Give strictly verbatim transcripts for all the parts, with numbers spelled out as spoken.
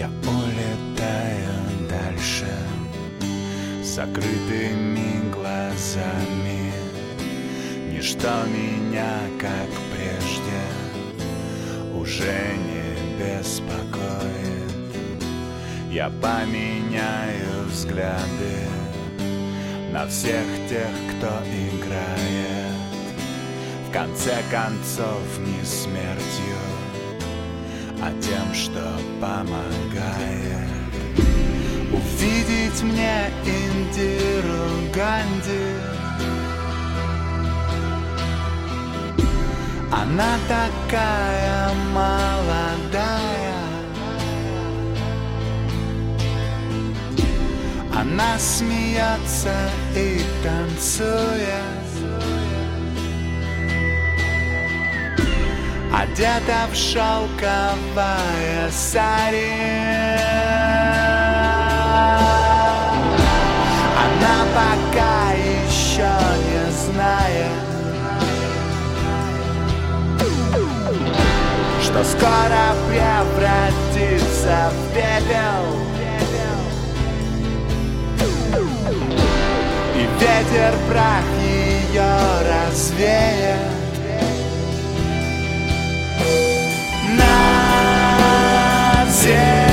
Я улетаю дальше с закрытыми глазами. Ничто меня, как прежде, уже не беспокоит. Я поменяю взгляды на всех тех, кто играет. В конце концов, не смертью, а тем, что помогает. Увидеть мне Индиру Ганди. Она такая молодая. Она смеется и танцует, одета в шелковое сари. Она пока еще не знает, что скоро превратится в пепел. И ветер прах ее развеет над землей.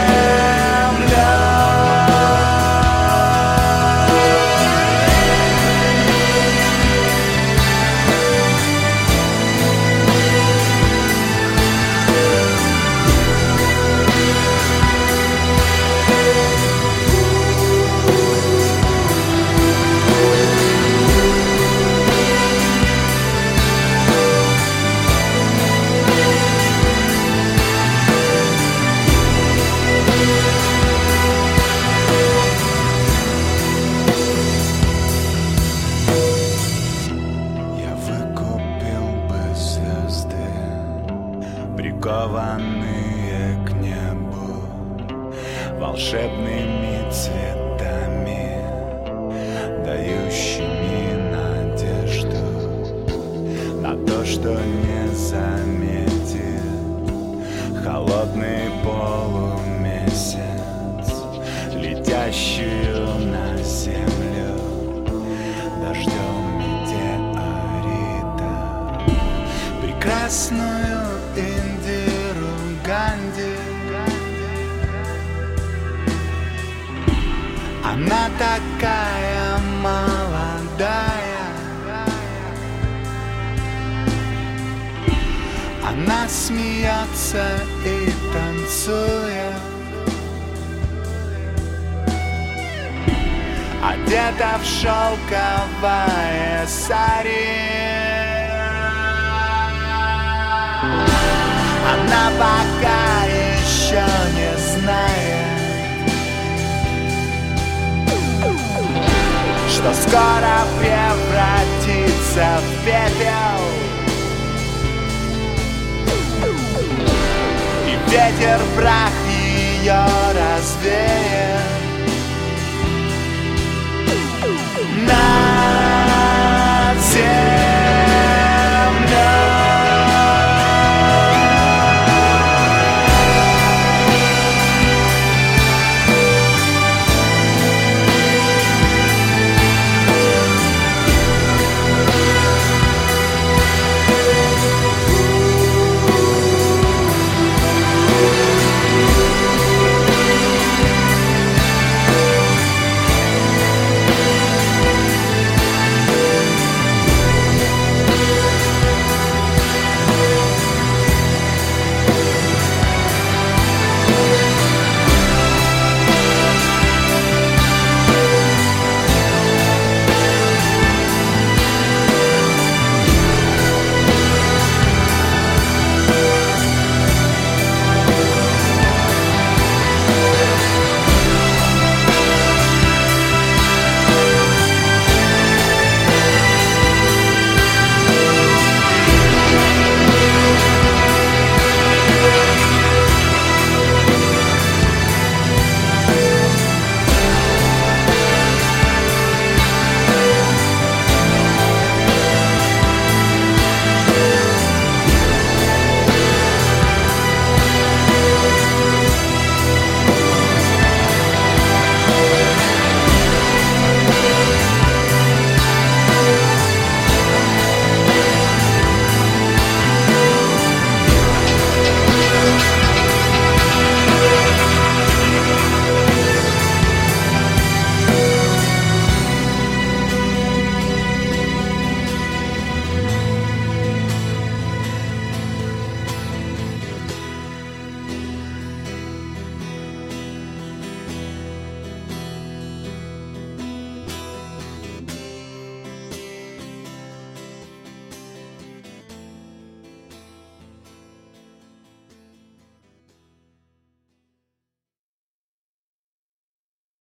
Прикованные к небу волшебными цветами, дающими надежду на то, что не заметит холодный полумесяц, летящую на землю дождем метеорита. Прекрасную Индиру Ганди. Она такая молодая. Она смеется и танцует, одета в шелковое сари. Она пока еще не знает, что скоро превратится в пепел. И ветер прах ее развеет.